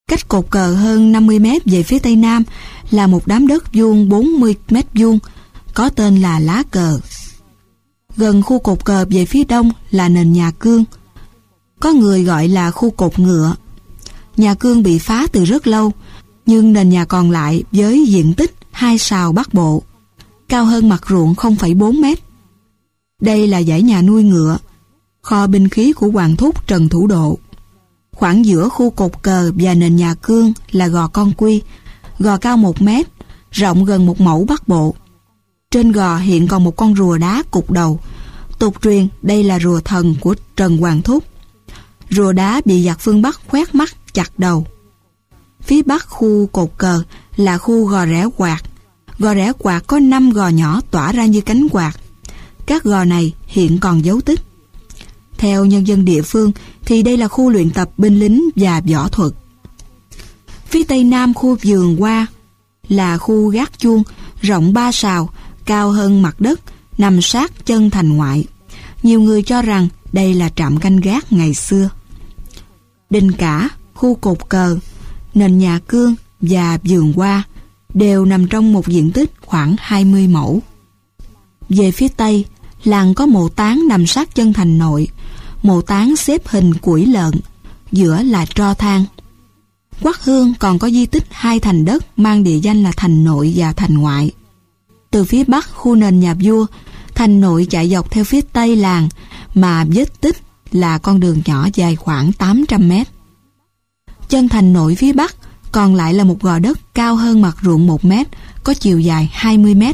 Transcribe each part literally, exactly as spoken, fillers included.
Cách cột cờ hơn năm mươi mét về phía tây nam là một đám đất vuông bốn mươi mét vuông, có tên là lá cờ. Gần khu cột cờ về phía đông là nền nhà cương, có người gọi là khu cột ngựa. Nhà cương bị phá từ rất lâu, nhưng nền nhà còn lại với diện tích hai sào bắc bộ, cao hơn mặt ruộng không phẩy bốn mét. Đây là dãy nhà nuôi ngựa, kho binh khí của Hoàng thúc Trần Thủ Độ. Khoảng giữa khu cột cờ và nền nhà cương là gò Con Quy, gò cao một mét, rộng gần một mẫu bắc bộ. Trên gò hiện còn một con rùa đá cục đầu. Tục truyền đây là rùa thần của Trần Hoàng Thúc. Rùa đá bị giặc phương Bắc khoét mắt chặt đầu. Phía bắc khu cột cờ là khu gò Rẽ Quạt. Gò Rẽ Quạt có năm gò nhỏ tỏa ra như cánh quạt. Các gò này hiện còn dấu tích. Theo nhân dân địa phương thì đây là khu luyện tập binh lính và võ thuật. Phía tây nam khu vườn hoa là khu gác chuông, rộng ba sào, cao hơn mặt đất, nằm sát chân thành ngoại. Nhiều người cho rằng đây là trạm canh gác ngày xưa. Đình Cả, khu cột cờ, nền nhà cương và vườn hoa đều nằm trong một diện tích khoảng hai mươi mẫu. Về phía tây, làng có mộ táng nằm sát chân thành nội. Mộ táng xếp hình củi lợn, giữa là tro than. Quắc Hương còn có di tích hai thành đất mang địa danh là thành nội và thành ngoại. Từ phía bắc khu nền nhà vua, thành nội chạy dọc theo phía tây làng mà vết tích là con đường nhỏ dài khoảng tám trăm mét. Chân thành nội phía bắc còn lại là một gò đất cao hơn mặt ruộng một mét, có chiều dài hai mươi mét.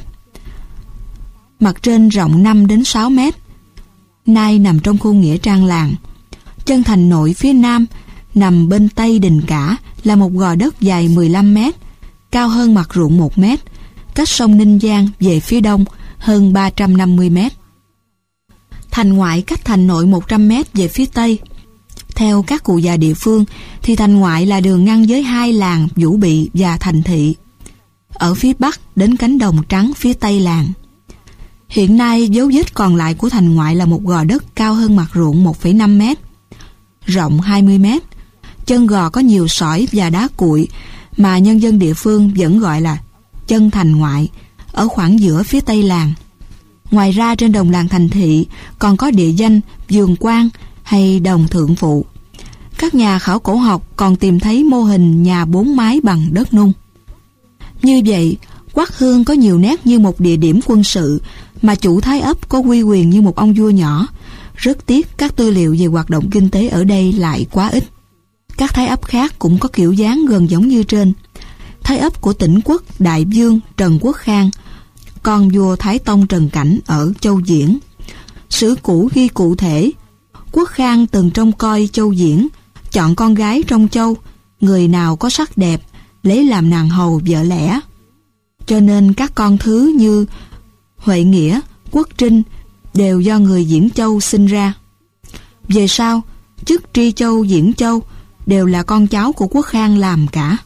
Mặt trên rộng năm đến sáu mét. Nay nằm trong khu nghĩa trang làng. Chân thành nội phía nam nằm bên tây Đình Cả là một gò đất dài mười lăm mét, cao hơn mặt ruộng một mét, cách sông Ninh Giang về phía đông hơn ba trăm năm mươi mét. Thành ngoại cách thành nội một trăm mét về phía tây. Theo các cụ già địa phương thì thành ngoại là đường ngăn với hai làng Vũ Bị và Thành Thị. Ở phía bắc đến cánh đồng trắng phía tây làng. Hiện nay dấu vết còn lại của thành ngoại là một gò đất cao hơn mặt ruộng một phẩy năm mét, rộng hai mươi mét. Chân gò có nhiều sỏi và đá cuội mà nhân dân địa phương vẫn gọi là chân thành ngoại, ở khoảng giữa phía tây làng. Ngoài ra trên đồng làng Thành Thị còn có địa danh Vườn Quan hay Đồng Thượng Phụ. Các nhà khảo cổ học còn tìm thấy mô hình nhà bốn mái bằng đất nung. Như vậy, Quắc Hương có nhiều nét như một địa điểm quân sự, mà chủ Thái ấp có uy quyền như một ông vua nhỏ. Rất tiếc các tư liệu về hoạt động kinh tế ở đây lại quá ít. Các Thái ấp khác cũng có kiểu dáng gần giống như trên. Thái ấp của tỉnh quốc Đại Vương Trần Quốc Khang, con vua Thái Tông Trần Cảnh ở Châu Diễn. Sử cũ ghi cụ thể, Quốc Khang từng trông coi Châu Diễn, chọn con gái trong châu, người nào có sắc đẹp, lấy làm nàng hầu vợ lẽ. Cho nên các con thứ như Huệ Nghĩa, Quốc Trinh đều do người Diễn Châu sinh ra. Về sau, chức Tri Châu, Diễn Châu đều là con cháu của Quốc Khang làm cả.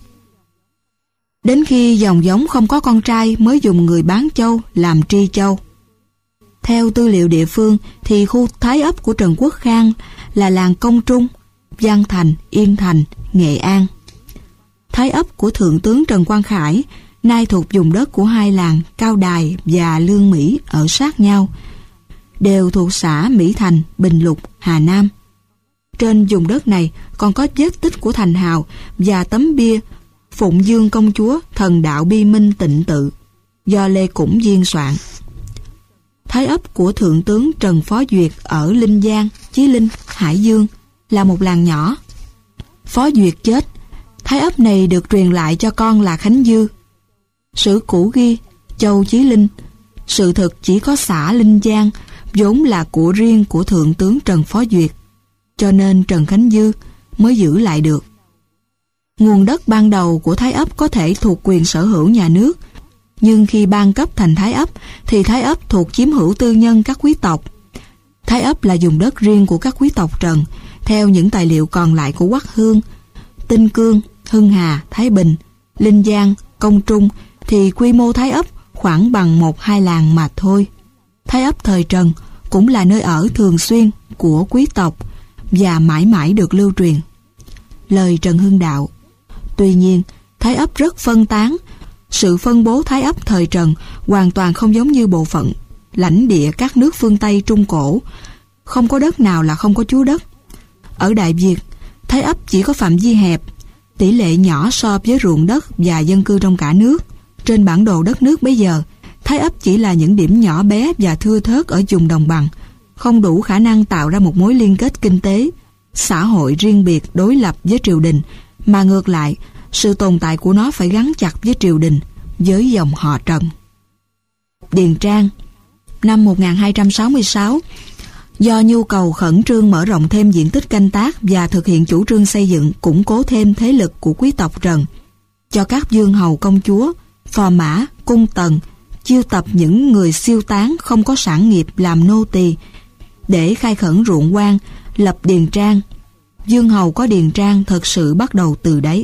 Đến khi dòng giống không có con trai mới dùng người bán châu làm Tri Châu. Theo tư liệu địa phương thì khu Thái ấp của Trần Quốc Khang là làng Công Trung, Văn Thành, Yên Thành, Nghệ An. Thái ấp của Thượng tướng Trần Quang Khải nay thuộc vùng đất của hai làng Cao Đài và Lương Mỹ ở sát nhau, đều thuộc xã Mỹ Thành, Bình Lục, Hà Nam. Trên vùng đất này còn có vết tích của thành hào và tấm bia Phụng Dương Công Chúa Thần Đạo Bi Minh Tịnh Tự do Lê Củng biên soạn. Thái ấp của Thượng tướng Trần Phó Duyệt ở Linh Giang, Chí Linh, Hải Dương là một làng nhỏ. Phó Duyệt chết, thái ấp này được truyền lại cho con là Khánh Dư. Sử cũ ghi Châu Chí Linh, sự thực chỉ có xã Linh Giang vốn là của riêng của Thượng tướng Trần Phó Duyệt, cho nên Trần Khánh Dư mới giữ lại được. Nguồn đất ban đầu của thái ấp có thể thuộc quyền sở hữu nhà nước, nhưng khi ban cấp thành thái ấp thì thái ấp thuộc chiếm hữu tư nhân các quý tộc. Thái ấp là vùng đất riêng của các quý tộc Trần, theo những tài liệu còn lại của Quắc Hương. Tinh Cương, Hưng Hà, Thái Bình, Linh Giang, Công Trung thì quy mô thái ấp khoảng bằng một hai làng mà thôi. Thái ấp thời Trần cũng là nơi ở thường xuyên của quý tộc và mãi mãi được lưu truyền. Lời Trần Hưng Đạo: Tuy nhiên, Thái Ấp rất phân tán. Sự phân bố Thái Ấp thời Trần hoàn toàn không giống như bộ phận lãnh địa các nước phương Tây Trung Cổ. Không có đất nào là không có chúa đất. Ở Đại Việt, Thái Ấp chỉ có phạm vi hẹp, tỷ lệ nhỏ so với ruộng đất và dân cư trong cả nước. Trên bản đồ đất nước bây giờ, Thái Ấp chỉ là những điểm nhỏ bé và thưa thớt ở vùng đồng bằng, không đủ khả năng tạo ra một mối liên kết kinh tế, xã hội riêng biệt đối lập với triều đình, mà ngược lại, sự tồn tại của nó phải gắn chặt với triều đình, với dòng họ Trần. Điền Trang, năm một nghìn hai trăm sáu mươi sáu, do nhu cầu khẩn trương mở rộng thêm diện tích canh tác và thực hiện chủ trương xây dựng, củng cố thêm thế lực của quý tộc Trần, cho các vương hầu công chúa, phò mã, cung tần, chiêu tập những người siêu tán không có sản nghiệp làm nô tỳ để khai khẩn ruộng quan, lập điền trang. Vương hầu có điền trang thật sự bắt đầu từ đấy.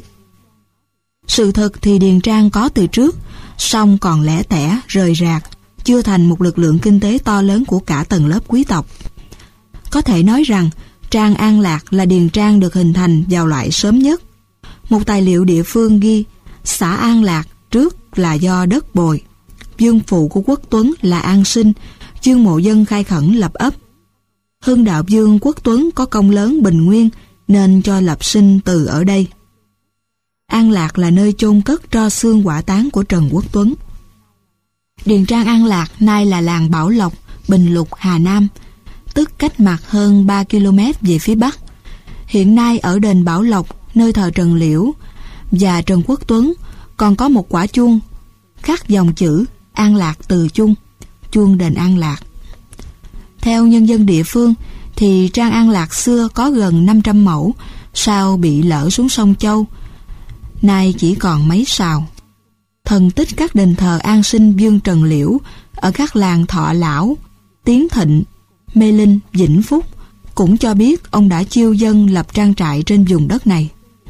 Sự thật thì điền trang có từ trước, song còn lẻ tẻ, rời rạc, chưa thành một lực lượng kinh tế to lớn của cả tầng lớp quý tộc. Có thể nói rằng Trang An Lạc là điền trang được hình thành vào loại sớm nhất. Một tài liệu địa phương ghi xã An Lạc trước là do đất bồi. Dương phụ của Quốc Tuấn là An Sinh, Dương Mộ Dân khai khẩn lập ấp. Hưng đạo vương Quốc Tuấn có công lớn Bình Nguyên nên cho lập sinh từ ở đây. An Lạc là nơi chôn cất tro xương hỏa táng của Trần Quốc Tuấn. Điền trang An Lạc nay là làng Bảo Lộc, Bình Lục, Hà Nam, tức cách mặt hơn ba ki lô mét về phía bắc. Hiện nay ở đền Bảo Lộc, nơi thờ Trần Liễu và Trần Quốc Tuấn, còn có một quả chuông khắc dòng chữ An Lạc Từ Chung, chuông đền An Lạc. Theo nhân dân địa phương thì trang An Lạc xưa có gần năm trăm mẫu, sau bị lỡ xuống sông Châu, nay chỉ còn mấy sào. Thần tích các đền thờ An Sinh Vương Trần Liễu ở các làng Thọ Lão, Tiến Thịnh, Mê Linh, Vĩnh Phúc cũng cho biết ông đã chiêu dân lập trang trại trên vùng đất này.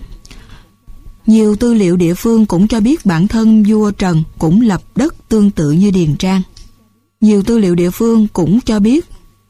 Nhiều tư liệu địa phương cũng cho biết bản thân vua Trần cũng lập đất tương tự như Điền Trang. Nhiều tư liệu địa phương cũng cho biết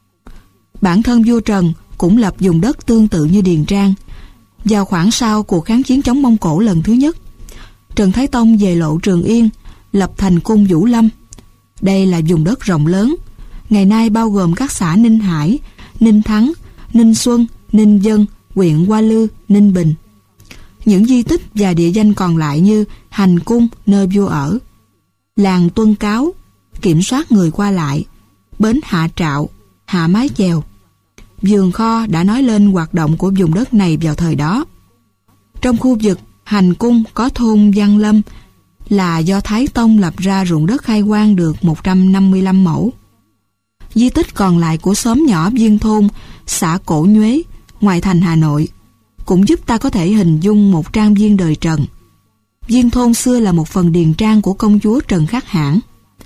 bản thân vua Trần cũng lập vùng đất tương tự như Điền Trang. Vào khoảng sau cuộc kháng chiến chống Mông Cổ lần thứ nhất, Trần Thái Tông về lộ Trường Yên, lập thành cung Vũ Lâm. Đây là vùng đất rộng lớn, ngày nay bao gồm các xã Ninh Hải, Ninh Thắng, Ninh Xuân, Ninh Dân, huyện Hoa Lư, Ninh Bình. Những di tích và địa danh còn lại như Hành Cung nơi vua ở, làng Tuân Cáo kiểm soát người qua lại, bến Hạ Trạo, Hạ Mái Chèo, vườn kho đã nói lên hoạt động của vùng đất này vào thời đó. Trong khu vực Hành Cung có thôn Văn Lâm là do Thái Tông lập ra ruộng đất khai quang được một trăm năm mươi lăm mẫu. Di tích còn lại của xóm nhỏ Viên Thôn, xã Cổ Nhuế, ngoại thành Hà Nội, cũng giúp ta có thể hình dung một trang viên đời Trần. Viên Thôn xưa là một phần điền trang của công chúa Trần Khắc Hãn,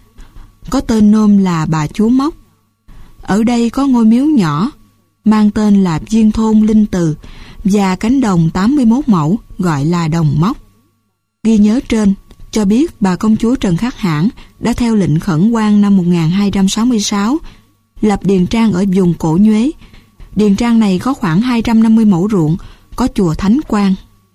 có tên nôm là Bà Chúa Móc. Ở đây có ngôi miếu nhỏ mang tên là Viên Thôn Linh Từ và cánh đồng tám mươi mốt mẫu gọi là Đồng Móc. Ghi nhớ trên cho biết bà công chúa Trần Khắc Hãn đã theo lệnh khẩn hoang năm một nghìn hai trăm sáu mươi sáu lập điền trang ở vùng Cổ Nhuế. Điền trang này có khoảng hai trăm năm mươi mẫu ruộng, có chùa Thánh Quang.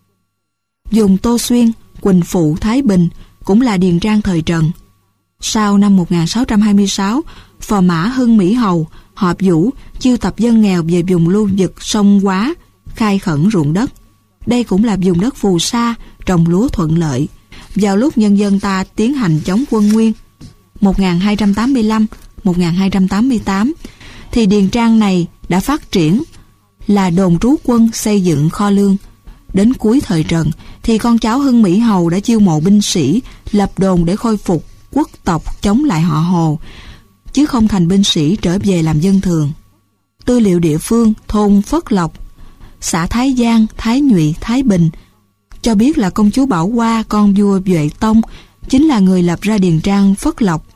Vùng Tô Xuyên, Quỳnh Phụ, Thái Bình cũng là điền trang thời Trần. Sau năm một nghìn sáu trăm hai mươi sáu, phò mã Hưng Mỹ Hầu, họp Vũ chiêu tập dân nghèo về vùng lưu vực sông Quá, khai khẩn ruộng đất. Đây cũng là vùng đất phù sa, trồng lúa thuận lợi. Vào lúc nhân dân ta tiến hành chống quân Nguyên một nghìn hai trăm tám mươi lăm đến một nghìn hai trăm tám mươi tám thì điền trang này đã phát triển là đồn trú quân, xây dựng kho lương. Đến cuối thời Trần thì con cháu Hưng Mỹ Hầu đã chiêu mộ binh sĩ, lập đồn để khôi phục quốc tộc chống lại họ Hồ, chứ không thành binh sĩ trở về làm dân thường. Tư liệu địa phương thôn Phất Lộc, xã Thái Giang, Thái Nhụy, Thái Bình cho biết là công chúa Bảo Hoa, con vua Duệ Tông, chính là người lập ra điền trang Phất Lộc.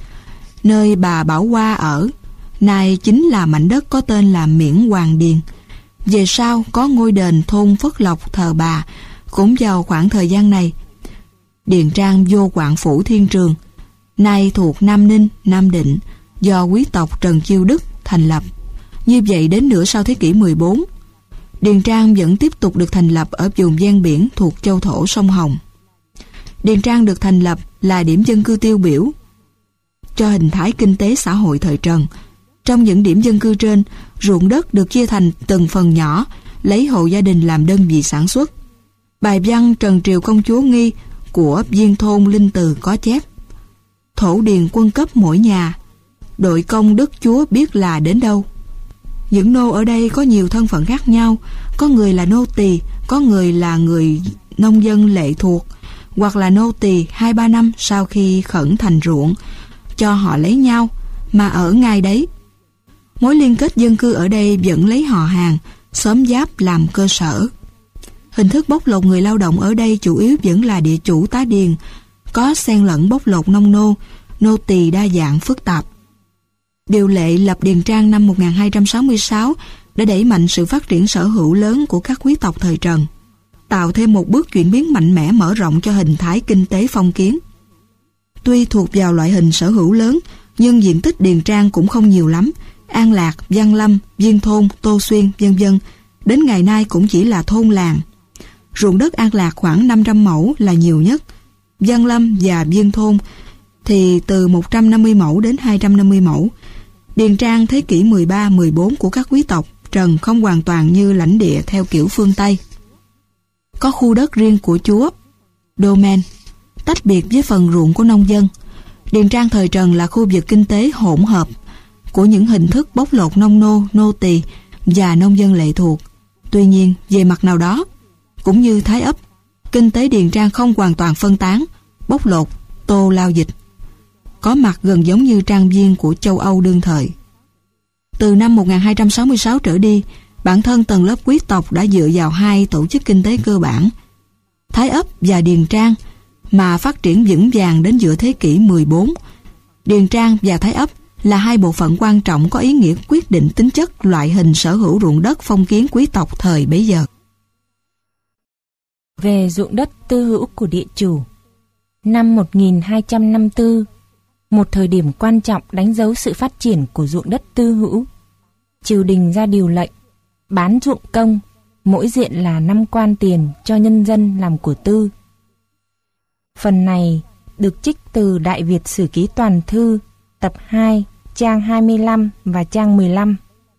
Nơi bà Bảo Hoa ở nay chính là mảnh đất có tên là Miễn Hoàng Điền. Về sau có ngôi đền thôn Phất Lộc thờ bà. Cũng vào khoảng thời gian này, điền trang Vô Quảng Phủ Thiên Trường, nay thuộc Nam Ninh, Nam Định, do quý tộc Trần Chiêu Đức thành lập. Như vậy đến nửa sau thế kỷ mười bốn, Điền Trang vẫn tiếp tục được thành lập ở vùng ven biển thuộc châu thổ sông Hồng. Điền Trang được thành lập là điểm dân cư tiêu biểu cho hình thái kinh tế xã hội thời Trần. Trong những điểm dân cư trên, ruộng đất được chia thành từng phần nhỏ, lấy hộ gia đình làm đơn vị sản xuất. Bài văn Trần Triều Công Chúa Nghi của Viên Thôn Linh Từ có chép: thổ điền quân cấp mỗi nhà, đội công đức chúa biết là đến đâu. Những nô ở đây có nhiều thân phận khác nhau, có người là nô tỳ, có người là người nông dân lệ thuộc, hoặc là nô tỳ hai ba năm sau khi khẩn thành ruộng, cho họ lấy nhau, mà ở ngay đấy. Mối liên kết dân cư ở đây vẫn lấy họ hàng, xóm giáp làm cơ sở. Hình thức bóc lột người lao động ở đây chủ yếu vẫn là địa chủ tá điền, có xen lẫn bóc lột nông nô, nô tỳ đa dạng phức tạp. Điều lệ lập Điền Trang năm một nghìn hai trăm sáu mươi sáu đã đẩy mạnh sự phát triển sở hữu lớn của các quý tộc thời Trần, tạo thêm một bước chuyển biến mạnh mẽ mở rộng cho hình thái kinh tế phong kiến. Tuy thuộc vào loại hình sở hữu lớn, nhưng diện tích Điền Trang cũng không nhiều lắm. An Lạc, Văn Lâm, Viên Thôn, Tô Xuyên, vân vân đến ngày nay cũng chỉ là thôn làng. Ruộng đất An Lạc khoảng năm trăm mẫu là nhiều nhất. Văn Lâm và Viên Thôn thì từ một trăm năm mươi mẫu đến hai trăm năm mươi mẫu. Điền Trang thế kỷ mười ba mười bốn của các quý tộc Trần không hoàn toàn như lãnh địa theo kiểu phương Tây. Có khu đất riêng của chúa, domain, tách biệt với phần ruộng của nông dân. Điền Trang thời Trần là khu vực kinh tế hỗn hợp của những hình thức bóc lột nông nô, nô tỳ và nông dân lệ thuộc. Tuy nhiên, về mặt nào đó, cũng như Thái Ấp, kinh tế Điền Trang không hoàn toàn phân tán, bóc lột, tô lao dịch, có mặt gần giống như trang viên của châu Âu đương thời. Từ năm một nghìn hai trăm sáu mươi sáu trở đi, bản thân tầng lớp quý tộc đã dựa vào hai tổ chức kinh tế cơ bản, Thái Ấp và Điền Trang, mà phát triển vững vàng đến giữa thế kỷ mười bốn. Điền Trang và Thái Ấp là hai bộ phận quan trọng có ý nghĩa quyết định tính chất loại hình sở hữu ruộng đất phong kiến quý tộc thời bấy giờ. Về ruộng đất tư hữu của địa chủ. Năm một nghìn hai trăm năm mươi tư, một thời điểm quan trọng đánh dấu sự phát triển của ruộng đất tư hữu. Triều đình ra điều lệnh bán ruộng công, mỗi diện là năm quan tiền cho nhân dân làm của tư. Phần này được trích từ Đại Việt Sử Ký Toàn Thư, tập hai, trang hai mươi lăm và trang mười lăm.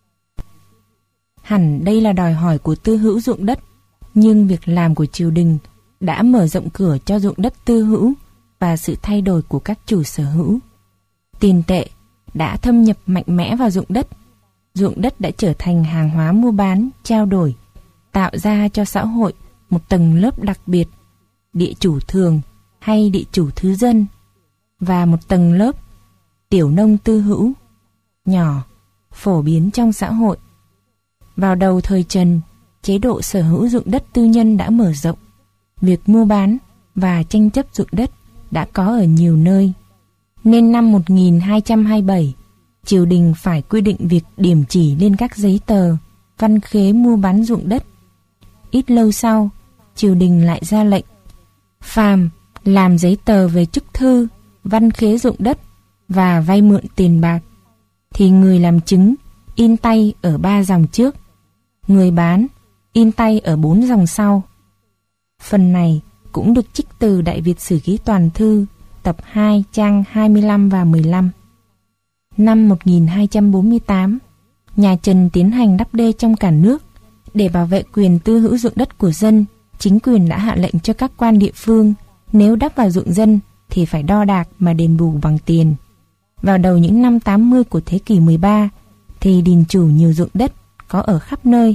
Hẳn đây là đòi hỏi của tư hữu ruộng đất, nhưng việc làm của triều đình đã mở rộng cửa cho ruộng đất tư hữu và sự thay đổi của các chủ sở hữu. Tiền tệ đã thâm nhập mạnh mẽ vào ruộng đất. Ruộng đất đã trở thành hàng hóa mua bán, trao đổi, tạo ra cho xã hội một tầng lớp đặc biệt, địa chủ thường hay địa chủ thứ dân, và một tầng lớp tiểu nông tư hữu, nhỏ, phổ biến trong xã hội. Vào đầu thời Trần, chế độ sở hữu ruộng đất tư nhân đã mở rộng. Việc mua bán và tranh chấp ruộng đất đã có ở nhiều nơi. Nên năm một nghìn hai trăm hai mươi bảy, triều đình phải quy định việc điểm chỉ lên các giấy tờ, văn khế mua bán ruộng đất. Ít lâu sau, triều đình lại ra lệnh phàm làm giấy tờ về chức thư, văn khế ruộng đất và vay mượn tiền bạc, thì người làm chứng in tay ở ba dòng trước, người bán in tay ở bốn dòng sau. Phần này cũng được trích từ Đại Việt Sử Ký Toàn Thư, tập hai, trang hai mươi lăm và mười lăm. Năm một nghìn hai trăm bốn mươi tám, nhà Trần tiến hành đắp đê trong cả nước. Để bảo vệ quyền tư hữu ruộng đất của dân, chính quyền đã hạ lệnh cho các quan địa phương, nếu đắp vào ruộng dân thì phải đo đạc mà đền bù bằng tiền. Vào đầu những năm tám mươi của thế kỷ mười ba, thì điền chủ nhiều ruộng đất có ở khắp nơi.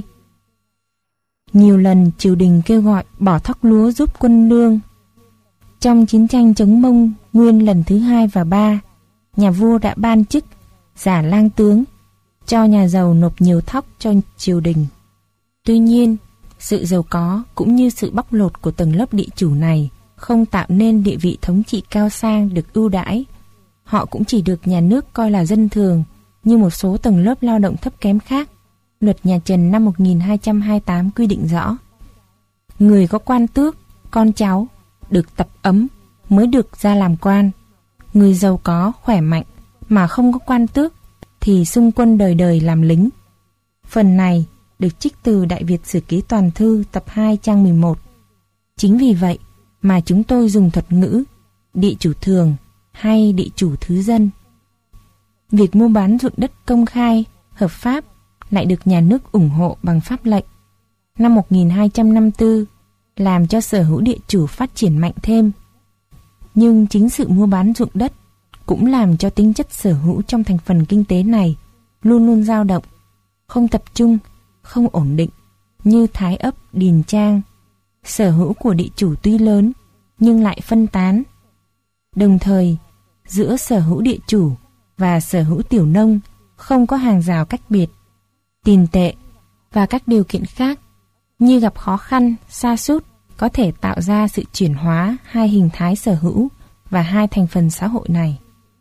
Nhiều lần triều đình kêu gọi bỏ thóc lúa giúp quân lương. Trong chiến tranh chống Mông Nguyên lần thứ hai và ba, nhà vua đã ban chức giả lang tướng, cho nhà giàu nộp nhiều thóc cho triều đình. Tuy nhiên, sự giàu có cũng như sự bóc lột của tầng lớp địa chủ này không tạo nên địa vị thống trị cao sang được ưu đãi. Họ cũng chỉ được nhà nước coi là dân thường, như một số tầng lớp lao động thấp kém khác. Luật nhà Trần năm một nghìn hai trăm hai mươi tám quy định rõ: người có quan tước, con cháu được tập ấm mới được ra làm quan. Người giàu có, khỏe mạnh mà không có quan tước thì xung quân đời đời làm lính. Phần này được trích từ Đại Việt Sử Ký Toàn Thư tập hai trang mười một. Chính vì vậy mà chúng tôi dùng thuật ngữ địa chủ thường hay địa chủ thứ dân. Việc mua bán ruộng đất công khai, hợp pháp lại được nhà nước ủng hộ bằng pháp lệnh. Năm một nghìn hai trăm năm mươi tư làm cho sở hữu địa chủ phát triển mạnh thêm. Nhưng chính sự mua bán ruộng đất cũng làm cho tính chất sở hữu trong thành phần kinh tế này luôn luôn dao động, không tập trung, không ổn định như Thái Ấp, Điền Trang. Sở hữu của địa chủ tuy lớn nhưng lại phân tán. Đồng thời, giữa sở hữu địa chủ và sở hữu tiểu nông không có hàng rào cách biệt. Tiền tệ và các điều kiện khác như gặp khó khăn, sa sút có thể tạo ra sự chuyển hóa hai hình thái sở hữu và hai thành phần xã hội này.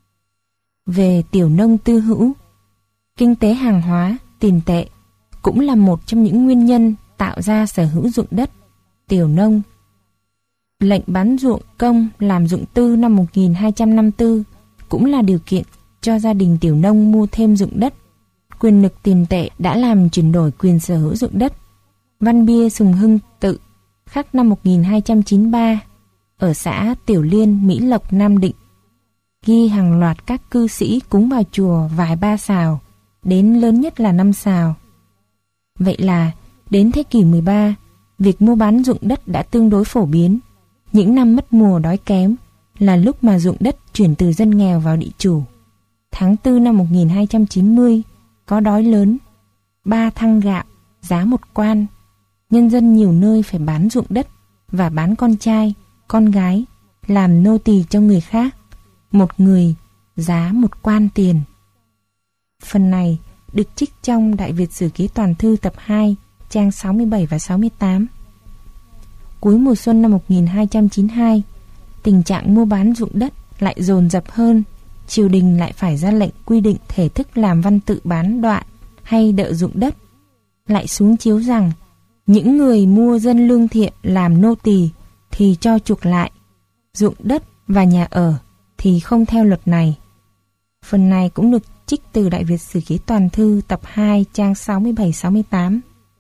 Về tiểu nông tư hữu, kinh tế hàng hóa, tiền tệ cũng là một trong những nguyên nhân tạo ra sở hữu ruộng đất, tiểu nông. Lệnh bán ruộng công làm ruộng tư năm một nghìn hai trăm năm mươi tư cũng là điều kiện cho gia đình tiểu nông mua thêm ruộng đất. Quyền lực tiền tệ đã làm chuyển đổi quyền sở hữu ruộng đất. Văn bia Sùng Hưng Tự khắc năm một nghìn hai trăm chín mươi ba ở xã Tiểu Liên, Mỹ Lộc, Nam Định ghi hàng loạt các cư sĩ cúng vào chùa vài ba sào, đến lớn nhất là năm sào. Vậy là đến thế kỷ mười ba, việc mua bán ruộng đất đã tương đối phổ biến. Những năm mất mùa đói kém là lúc mà ruộng đất chuyển từ dân nghèo vào địa chủ. Tháng tư năm một nghìn hai trăm chín mươi có đói lớn, ba thăng gạo, giá một quan. Nhân dân nhiều nơi phải bán ruộng đất và bán con trai, con gái, làm nô tỳ cho người khác. Một người, giá một quan tiền. Phần này được trích trong Đại Việt Sử Ký Toàn Thư tập hai, trang sáu mươi bảy và sáu mươi tám. Cuối mùa xuân năm một nghìn hai trăm chín mươi hai, tình trạng mua bán ruộng đất lại dồn dập hơn. Triều đình lại phải ra lệnh quy định thể thức làm văn tự bán đoạn hay đợ ruộng đất. Lại xuống chiếu rằng những người mua dân lương thiện làm nô tỳ thì cho chuộc lại, ruộng đất và nhà ở thì không theo luật này. Phần này cũng được trích từ Đại Việt Sử Ký Toàn Thư tập hai, trang sáu mươi bảy sáu mươi tám.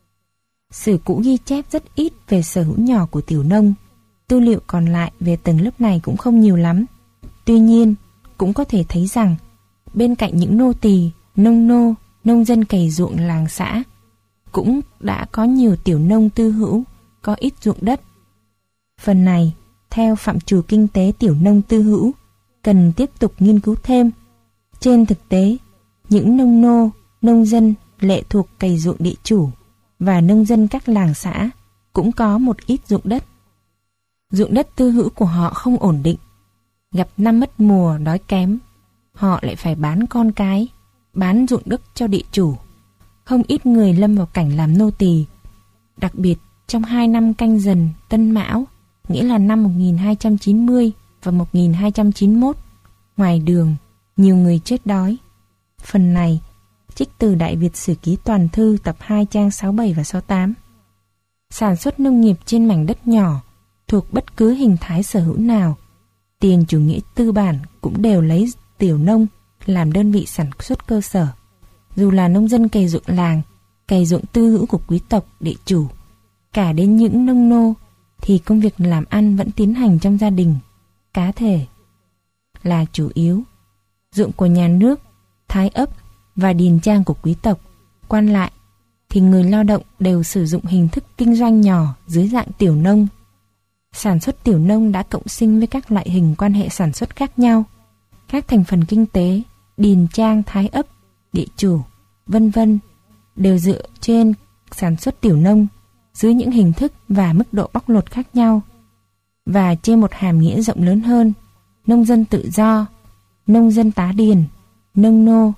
Sử cũ ghi chép rất ít về sở hữu nhỏ của tiểu nông. Tư liệu còn lại về tầng lớp này cũng không nhiều lắm. Tuy nhiên, cũng có thể thấy rằng bên cạnh những nô tỳ, nông nô, nông dân cày ruộng làng xã cũng đã có nhiều tiểu nông tư hữu, có ít ruộng đất. Phần này, theo phạm trù kinh tế tiểu nông tư hữu, cần tiếp tục nghiên cứu thêm. Trên thực tế, những nông nô, nông dân lệ thuộc cày ruộng địa chủ và nông dân các làng xã cũng có một ít ruộng đất. Ruộng đất tư hữu của họ không ổn định. Gặp năm mất mùa đói kém, họ lại phải bán con cái, bán ruộng đất cho địa chủ. Không ít người lâm vào cảnh làm nô tỳ. Đặc biệt trong hai năm Canh Dần, Tân Mão, nghĩa là năm một nghìn hai trăm chín mươi và một nghìn hai trăm chín mươi mốt, ngoài đường, nhiều người chết đói. Phần này trích từ Đại Việt Sử Ký Toàn Thư tập hai, trang sáu mươi bảy và sáu mươi tám. Sản xuất nông nghiệp trên mảnh đất nhỏ thuộc bất cứ hình thái sở hữu nào, tiền chủ nghĩa tư bản cũng đều lấy tiểu nông làm đơn vị sản xuất cơ sở. Dù là nông dân cày ruộng làng, cày ruộng tư hữu của quý tộc, địa chủ, cả đến những nông nô, thì công việc làm ăn vẫn tiến hành trong gia đình, cá thể là chủ yếu. Ruộng của nhà nước, thái ấp và điền trang của quý tộc, quan lại thì người lao động đều sử dụng hình thức kinh doanh nhỏ dưới dạng tiểu nông. Sản xuất tiểu nông đã cộng sinh với các loại hình quan hệ sản xuất khác nhau. Các thành phần kinh tế, điền trang, thái ấp, địa chủ, vân vân đều dựa trên sản xuất tiểu nông dưới những hình thức và mức độ bóc lột khác nhau. Và trên một hàm nghĩa rộng lớn hơn, nông dân tự do, nông dân tá điền, nông nô,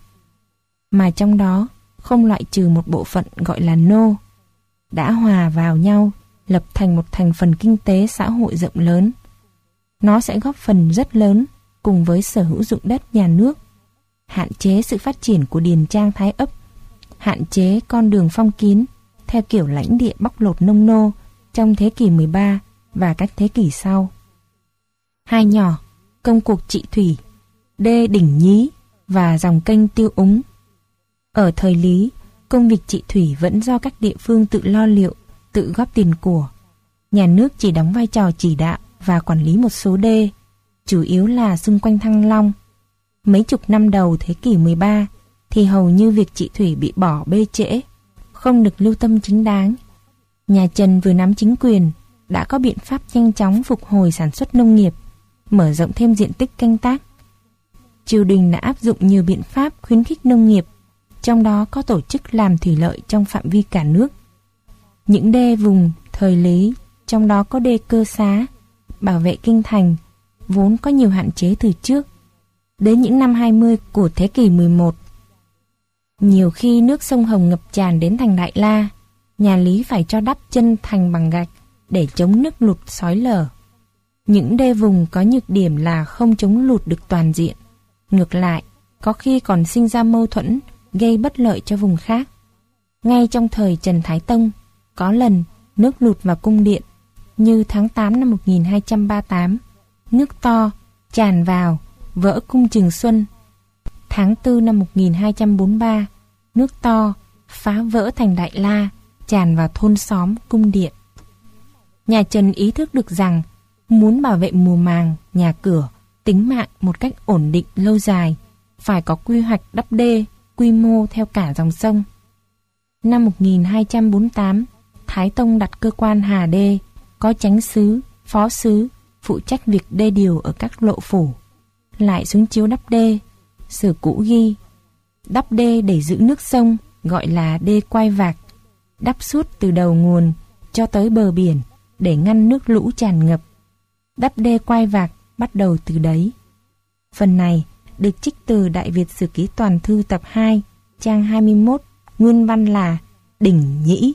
mà trong đó không loại trừ một bộ phận gọi là nô, đã hòa vào nhau lập thành một thành phần kinh tế xã hội rộng lớn. Nó sẽ góp phần rất lớn cùng với sở hữu ruộng đất nhà nước, hạn chế sự phát triển của điền trang thái ấp, hạn chế con đường phong kín theo kiểu lãnh địa bóc lột nông nô trong thế kỷ mười ba và các thế kỷ sau. Hai nhỏ, công cuộc trị thủy, đê Đỉnh Nhí và dòng kênh Tiêu Úng. Ở thời Lý, công việc trị thủy vẫn do các địa phương tự lo liệu, tự góp tiền của. Nhà nước chỉ đóng vai trò chỉ đạo và quản lý một số đê, chủ yếu là xung quanh Thăng Long. Mấy chục năm đầu thế kỷ mười ba thì hầu như việc trị thủy bị bỏ bê trễ, không được lưu tâm chính đáng. Nhà Trần vừa nắm chính quyền đã có biện pháp nhanh chóng phục hồi sản xuất nông nghiệp, mở rộng thêm diện tích canh tác. Triều đình đã áp dụng nhiều biện pháp khuyến khích nông nghiệp, trong đó có tổ chức làm thủy lợi trong phạm vi cả nước. Những đê vùng thời Lý, trong đó có đê Cơ Xá, bảo vệ kinh thành, vốn có nhiều hạn chế từ trước. Đến những năm hai mươi của thế kỷ mười một, nhiều khi nước sông Hồng ngập tràn đến thành Đại La, nhà Lý phải cho đắp chân thành bằng gạch để chống nước lụt xói lở. Những đê vùng có nhược điểm là không chống lụt được toàn diện. Ngược lại, có khi còn sinh ra mâu thuẫn, gây bất lợi cho vùng khác. Ngay trong thời Trần Thái Tông, có lần nước lụt vào cung điện, như tháng tám năm một nghìn hai trăm ba mươi tám, nước to, tràn vào, vỡ cung Trường Xuân. Tháng tư năm một nghìn hai trăm bốn mươi ba, nước to, phá vỡ thành Đại La, tràn vào thôn xóm, cung điện. Nhà Trần ý thức được rằng, muốn bảo vệ mùa màng, nhà cửa, tính mạng một cách ổn định lâu dài, phải có quy hoạch đắp đê, quy mô theo cả dòng sông. Năm một nghìn hai trăm bốn mươi tám, Thái Tông đặt cơ quan Hà Đê, có chánh sứ, phó sứ, phụ trách việc đê điều ở các lộ phủ. Lại xuống chiếu đắp đê, sử cũ ghi, đắp đê để giữ nước sông, gọi là đê quai vạc, đắp suốt từ đầu nguồn cho tới bờ biển để ngăn nước lũ tràn ngập. Đắp đê quai vạc bắt đầu từ đấy. Phần này được trích từ Đại Việt Sử Ký Toàn Thư tập hai, trang hai mươi mốt, nguyên văn là Đỉnh Nhĩ.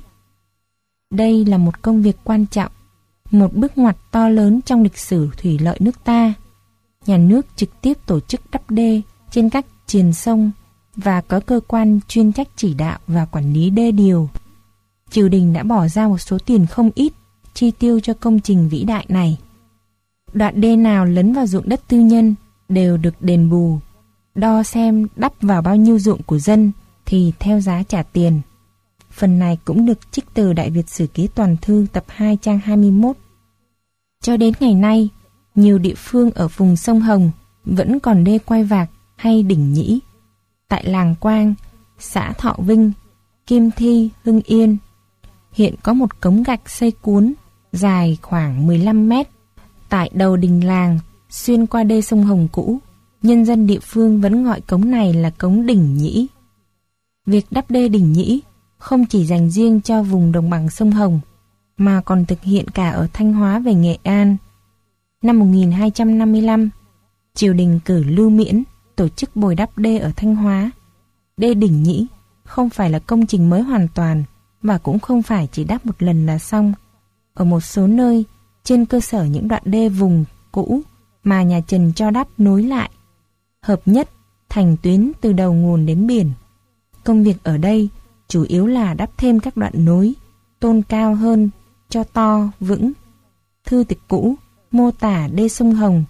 Đây là một công việc quan trọng, một bước ngoặt to lớn trong lịch sử thủy lợi nước ta. Nhà nước trực tiếp tổ chức đắp đê trên các triền sông và có cơ quan chuyên trách chỉ đạo và quản lý đê điều. Triều đình đã bỏ ra một số tiền không ít chi tiêu cho công trình vĩ đại này. Đoạn đê nào lấn vào ruộng đất tư nhân đều được đền bù. Đo xem đắp vào bao nhiêu ruộng của dân thì theo giá trả tiền. Phần này cũng được trích từ Đại Việt Sử Ký Toàn Thư tập hai trang hai mươi mốt. Cho đến ngày nay, nhiều địa phương ở vùng sông Hồng vẫn còn đê quai vạc hay đỉnh nhĩ. Tại Làng Quang, xã Thọ Vinh, Kim Thi, Hưng Yên, hiện có một cống gạch xây cuốn dài khoảng mười lăm mét. Tại đầu đình làng, xuyên qua đê sông Hồng cũ, nhân dân địa phương vẫn gọi cống này là cống Đỉnh Nhĩ. Việc đắp đê Đỉnh Nhĩ không chỉ dành riêng cho vùng đồng bằng sông Hồng, mà còn thực hiện cả ở Thanh Hóa về Nghệ An. Năm một nghìn hai trăm năm mươi lăm, triều đình cử Lưu Miễn tổ chức bồi đắp đê ở Thanh Hóa. Đê Đỉnh Nhĩ không phải là công trình mới hoàn toàn và cũng không phải chỉ đắp một lần là xong. Ở một số nơi, trên cơ sở những đoạn đê vùng cũ mà nhà Trần cho đắp nối lại, hợp nhất thành tuyến từ đầu nguồn đến biển. Công việc ở đây chủ yếu là đắp thêm các đoạn nối, tôn cao hơn, cho to, vững. Thư tịch cũ mô tả đê sông Hồng.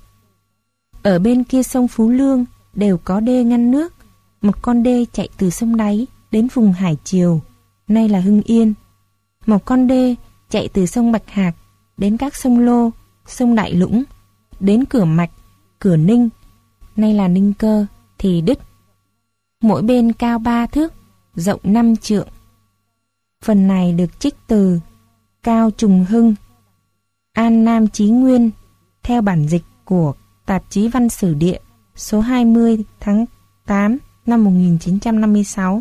Ở bên kia sông Phú Lương đều có đê ngăn nước, một con đê chạy từ sông Đáy đến vùng Hải Triều, nay là Hưng Yên. Một con đê chạy từ sông Bạch Hạc đến các sông Lô, sông Đại Lũng, đến Cửa Mạch, Cửa Ninh, nay là Ninh Cơ, thì đứt. Mỗi bên cao ba thước, rộng năm trượng. Phần này được trích từ Cao Trùng Hưng, An Nam Chí Nguyên, theo bản dịch của tạp chí Văn Sử Địa số hai mươi tháng tám năm một nghìn chín trăm năm mươi sáu.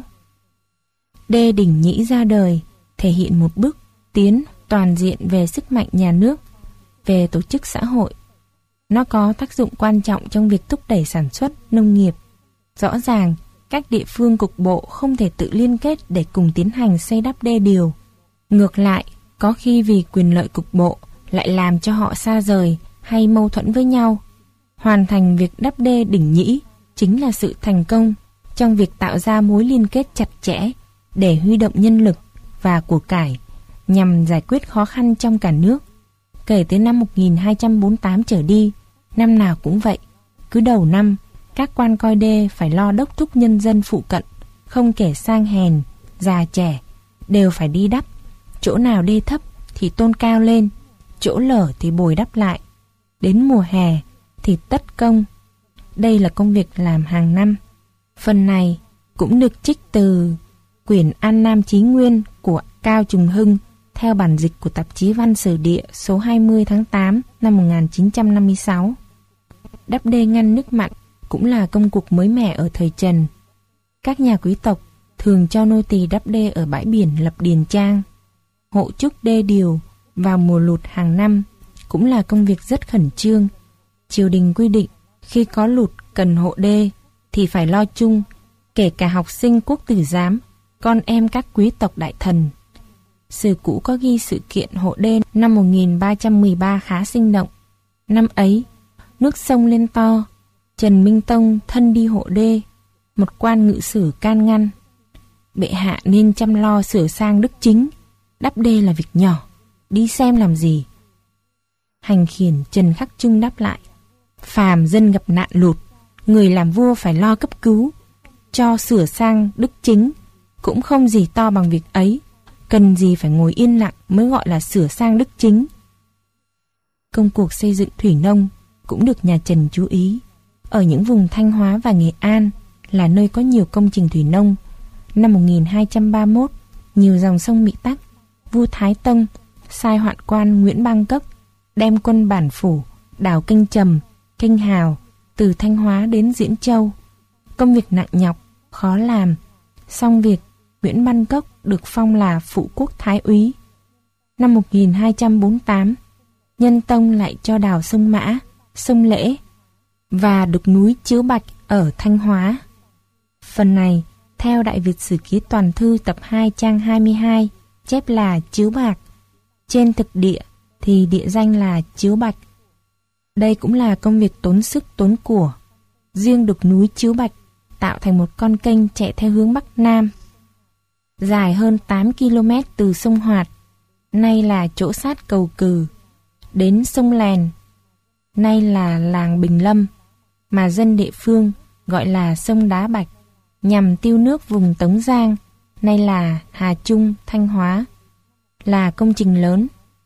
Đê Đỉnh Nhĩ ra đời thể hiện một bước tiến toàn diện về sức mạnh nhà nước, về tổ chức xã hội. Nó có tác dụng quan trọng trong việc thúc đẩy sản xuất, nông nghiệp. Rõ ràng, các địa phương cục bộ không thể tự liên kết để cùng tiến hành xây đắp đê điều. Ngược lại, có khi vì quyền lợi cục bộ lại làm cho họ xa rời hay mâu thuẫn với nhau. Hoàn thành việc đắp đê Đỉnh Nhĩ chính là sự thành công trong việc tạo ra mối liên kết chặt chẽ để huy động nhân lực và của cải nhằm giải quyết khó khăn trong cả nước. Kể từ năm một nghìn hai trăm bốn mươi tám trở đi, năm nào cũng vậy, cứ đầu năm, các quan coi đê phải lo đốc thúc nhân dân phụ cận, không kể sang hèn, già trẻ đều phải đi đắp. Chỗ nào đê thấp thì tôn cao lên, chỗ lở thì bồi đắp lại. Đến mùa hè thì tất công. Đây là công việc làm hàng năm. Phần này cũng được trích từ quyển An Nam Chí Nguyên của Cao Trùng Hưng theo bản dịch của tạp chí Văn Sử Địa số hai mươi tháng tám năm một nghìn chín trăm năm mươi sáu. Đắp đê ngăn nước mặn cũng là công cuộc mới mẻ ở thời Trần. Các nhà quý tộc thường cho nô tỳ đắp đê ở bãi biển Lập Điền Trang. Hộ trúc đê điều vào mùa lụt hàng năm cũng là công việc rất khẩn trương. Triều đình quy định khi có lụt cần hộ đê thì phải lo chung, kể cả học sinh quốc tử giám, con em các quý tộc đại thần. Sử cũ có ghi sự kiện hộ đê năm một nghìn ba trăm mười ba khá sinh động. Năm ấy, nước sông lên to, Trần Minh Tông thân đi hộ đê, một quan ngự sử can ngăn. Bệ hạ nên chăm lo sửa sang đức chính, đắp đê là việc nhỏ, đi xem làm gì. Hành khiển Trần Khắc Trung đáp lại: phàm dân gặp nạn lụt, người làm vua phải lo cấp cứu, cho sửa sang đức chính, cũng không gì to bằng việc ấy, cần gì phải ngồi yên lặng mới gọi là sửa sang đức chính. Công cuộc xây dựng thủy nông cũng được nhà Trần chú ý. Ở những vùng Thanh Hóa và Nghệ An là nơi có nhiều công trình thủy nông. Năm một nghìn hai trăm ba mươi mốt, nhiều dòng sông bị tắc. Vua Thái Tông sai hoạn quan Nguyễn Bang Cốc đem quân bản phủ đào kênh Trầm, kênh Hào từ Thanh Hóa đến Diễn Châu. Công việc nặng nhọc, khó làm. Xong việc, Nguyễn Bang Cốc được phong là phụ quốc thái úy. Năm một nghìn hai trăm bốn mươi tám, Nhân Tông lại cho đào sông Mã, sông Lễ và đục núi Chiếu Bạch ở Thanh Hóa. Phần này, theo Đại Việt Sử Ký Toàn Thư tập hai trang hai mươi hai, chép là Chiếu Bạc. Trên thực địa thì địa danh là Chiếu Bạch. Đây cũng là công việc tốn sức tốn của. Riêng đục núi Chiếu Bạch tạo thành một con kênh chạy theo hướng Bắc Nam, dài hơn tám ki lô mét từ sông Hoạt, nay là chỗ sát cầu Cừ, đến sông Lèn, nay là làng Bình Lâm, mà dân địa phương gọi là sông Đá Bạch, nhằm tiêu nước vùng Tống Giang, nay là Hà Trung, Thanh Hóa, là công trình lớn.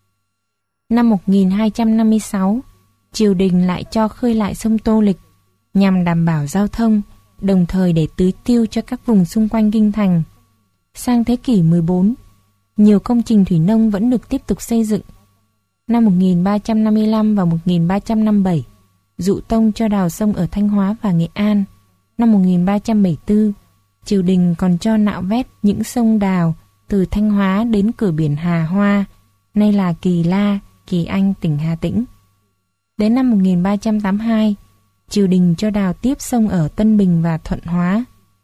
Năm một nghìn hai trăm năm mươi sáu, triều đình lại cho khơi lại sông Tô Lịch nhằm đảm bảo giao thông, đồng thời để tưới tiêu cho các vùng xung quanh kinh thành. Sang thế kỷ mười bốn, nhiều công trình thủy nông vẫn được tiếp tục xây dựng. Năm một nghìn ba trăm năm mươi lăm và một nghìn ba trăm năm mươi bảy, Dụ Tông cho đào sông ở Thanh Hóa và Nghệ An. Năm một nghìn ba trăm bảy mươi tư, triều đình còn cho nạo vét những sông đào từ Thanh Hóa đến cửa biển Hà Hoa, nay là Kỳ La, Kỳ Anh, tỉnh Hà Tĩnh. Đến năm một nghìn ba trăm tám mươi hai, triều đình cho đào tiếp sông ở Tân Bình và Thuận Hóa.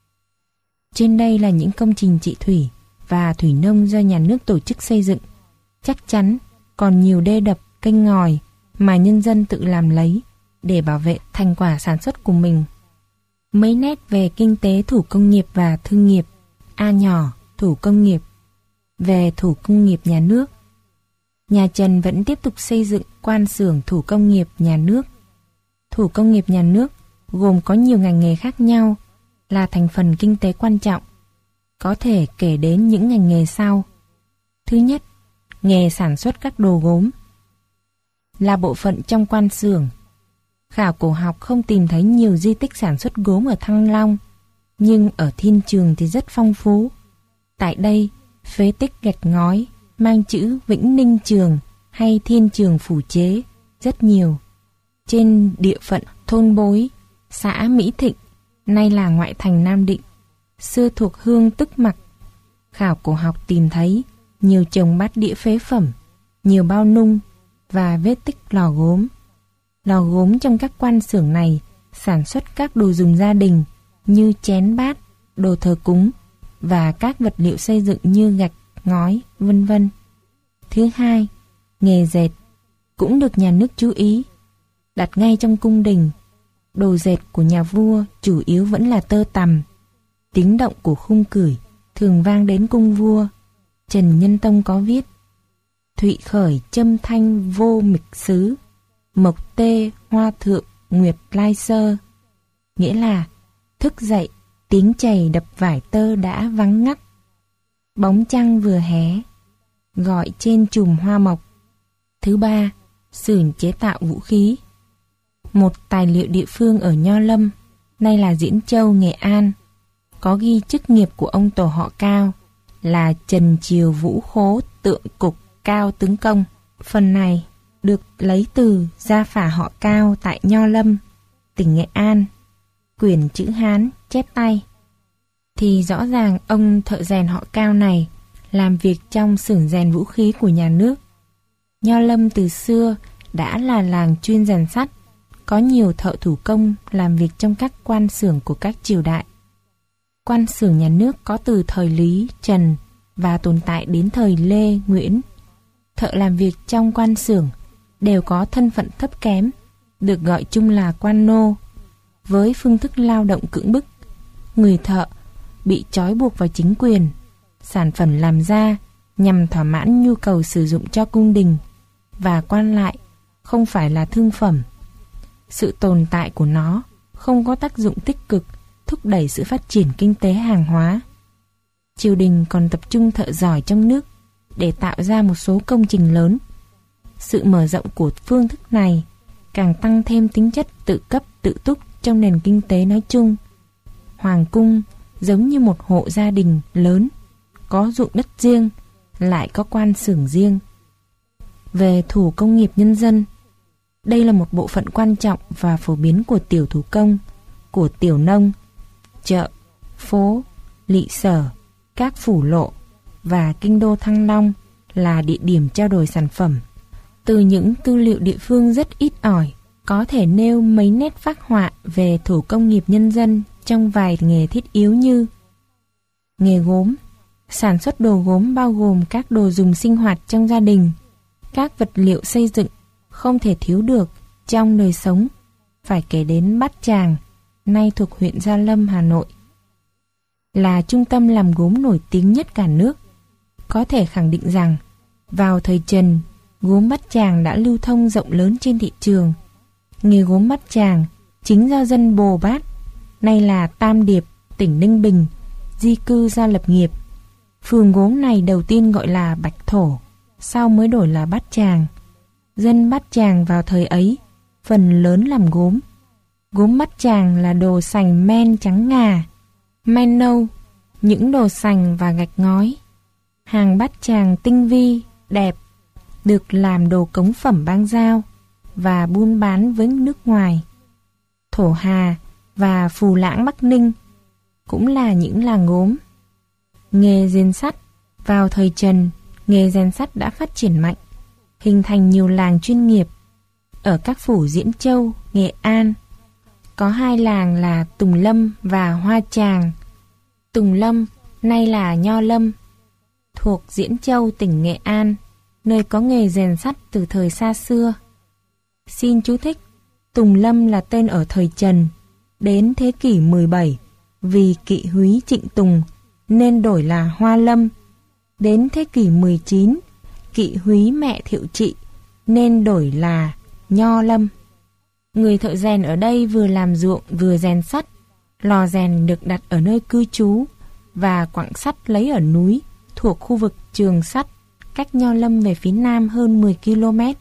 Trên đây là những công trình trị thủy và thủy nông do nhà nước tổ chức xây dựng. Chắc chắn còn nhiều đê đập, kênh ngòi mà nhân dân tự làm lấy để bảo vệ thành quả sản xuất của mình. Mấy nét về kinh tế thủ công nghiệp và thương nghiệp. A nhỏ, thủ công nghiệp. Về thủ công nghiệp nhà nước, nhà Trần vẫn tiếp tục xây dựng quan xưởng thủ công nghiệp nhà nước. Thủ công nghiệp nhà nước gồm có nhiều ngành nghề khác nhau, là thành phần kinh tế quan trọng. Có thể kể đến những ngành nghề sau. Thứ nhất, nghề sản xuất các đồ gốm, là bộ phận trong quan xưởng. Khảo cổ học không tìm thấy nhiều di tích sản xuất gốm ở Thăng Long, nhưng ở Thiên Trường thì rất phong phú. Tại đây, phế tích gạch ngói mang chữ Vĩnh Ninh Trường hay Thiên Trường phủ chế rất nhiều. Trên địa phận thôn Bối, xã Mỹ Thịnh, nay là ngoại thành Nam Định, xưa thuộc Hương Tức Mặc, khảo cổ học tìm thấy nhiều chồng bát đĩa phế phẩm, nhiều bao nung và vết tích lò gốm. Lò gốm trong các quan xưởng này sản xuất các đồ dùng gia đình như chén bát, đồ thờ cúng và các vật liệu xây dựng như gạch, ngói, vân vân. Thứ hai, nghề dệt cũng được nhà nước chú ý, đặt ngay trong cung đình. Đồ dệt của nhà vua chủ yếu vẫn là tơ tằm. Tiếng động của khung cửi thường vang đến cung vua. Trần Nhân Tông có viết: Thụy khởi châm thanh vô mịch xứ, mộc tê hoa thượng nguyệt lai sơ. Nghĩa là thức dậy tiếng chày đập vải tơ đã vắng ngắt, bóng trăng vừa hé, gọi trên chùm hoa mộc. Thứ ba, xưởng chế tạo vũ khí. Một tài liệu địa phương ở Nho Lâm, nay là Diễn Châu, Nghệ An, có ghi chức nghiệp của ông tổ họ Cao là Trần Triều Vũ Khố Tượng Cục Cao Tướng Công. Phần này được lấy từ gia phả họ Cao tại Nho Lâm, tỉnh Nghệ An, quyển chữ Hán chép tay. Thì rõ ràng ông thợ rèn họ Cao này làm việc trong xưởng rèn vũ khí của nhà nước. Nho Lâm từ xưa đã là làng chuyên rèn sắt, có nhiều thợ thủ công làm việc trong các quan xưởng của các triều đại. Quan xưởng nhà nước có từ thời Lý, Trần và tồn tại đến thời Lê, Nguyễn. Thợ làm việc trong quan xưởng đều có thân phận thấp kém, được gọi chung là quan nô. Với phương thức lao động cưỡng bức, người thợ bị trói buộc vào chính quyền. Sản phẩm làm ra nhằm thỏa mãn nhu cầu sử dụng cho cung đình, và quan lại không phải là thương phẩm. Sự tồn tại của nó không có tác dụng tích cực thúc đẩy sự phát triển kinh tế hàng hóa. Triều đình còn tập trung thợ giỏi trong nước để tạo ra một số công trình lớn. Sự mở rộng của phương thức này càng tăng thêm tính chất tự cấp tự túc trong nền kinh tế nói chung. Hoàng cung giống như một hộ gia đình lớn, có ruộng đất riêng, lại có quan xưởng riêng. Về thủ công nghiệp nhân dân, đây là một bộ phận quan trọng và phổ biến của tiểu thủ công, của tiểu nông, chợ, phố, lỵ sở, các phủ lộ và kinh đô Thăng Long là địa điểm trao đổi sản phẩm. Từ những tư liệu địa phương rất ít ỏi, có thể nêu mấy nét phác họa về thủ công nghiệp nhân dân trong vài nghề thiết yếu như nghề gốm. Sản xuất đồ gốm bao gồm các đồ dùng sinh hoạt trong gia đình, các vật liệu xây dựng không thể thiếu được trong đời sống, phải kể đến Bát Tràng, nay thuộc huyện Gia Lâm, Hà Nội, là trung tâm làm gốm nổi tiếng nhất cả nước. Có thể khẳng định rằng, vào thời Trần, gốm Bát Tràng đã lưu thông rộng lớn trên thị trường. Nghề gốm Bát Tràng chính do dân Bồ Bát, nay là Tam Điệp, tỉnh Ninh Bình, di cư ra lập nghiệp. Phường gốm này đầu tiên gọi là Bạch Thổ, sau mới đổi là Bát Tràng. Dân Bát Tràng vào thời ấy phần lớn làm gốm. Gốm Bát Tràng là đồ sành men trắng ngà, men nâu, những đồ sành và gạch ngói. Hàng Bát Tràng tinh vi, đẹp, được làm đồ cống phẩm bang giao và buôn bán với nước ngoài. Thổ Hà và Phù Lãng Bắc Ninh cũng là những làng gốm. Nghề rèn sắt, vào thời Trần, nghề rèn sắt đã phát triển mạnh, hình thành nhiều làng chuyên nghiệp. Ở các phủ Diễn Châu, Nghệ An, có hai làng là Tùng Lâm và Hoa Tràng. Tùng Lâm, nay là Nho Lâm, thuộc Diễn Châu, tỉnh Nghệ An, nơi có nghề rèn sắt từ thời xa xưa. Xin chú thích, Tùng Lâm là tên ở thời Trần, đến thế kỷ mười bảy, vì kỵ húy Trịnh Tùng nên đổi là Hoa Lâm. Đến thế kỷ mười chín, kỵ húy mẹ Thiệu Trị nên đổi là Nho Lâm. Người thợ rèn ở đây vừa làm ruộng vừa rèn sắt. Lò rèn được đặt ở nơi cư trú và quặng sắt lấy ở núi thuộc khu vực Trường Sắt, cách Nho Lâm về phía nam hơn mười ki lô mét.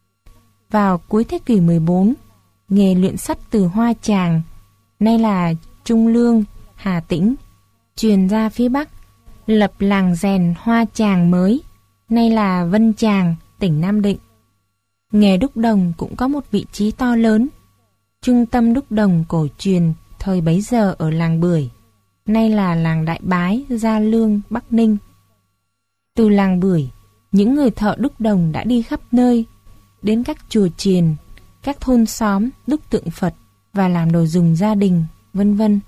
Vào cuối thế kỷ mười bốn, nghề luyện sắt từ Hoa Tràng, nay là Trung Lương, Hà Tĩnh, truyền ra phía Bắc, lập làng rèn Hoa Tràng mới, nay là Vân Tràng, tỉnh Nam Định. Nghề đúc đồng cũng có một vị trí to lớn. Trung tâm đúc đồng cổ truyền thời bấy giờ ở làng Bưởi, nay là làng Đại Bái, Gia Lương, Bắc Ninh. Từ làng Bưởi, những người thợ đúc đồng đã đi khắp nơi, đến các chùa chiền, các thôn xóm đúc tượng Phật và làm đồ dùng gia đình, vân vân.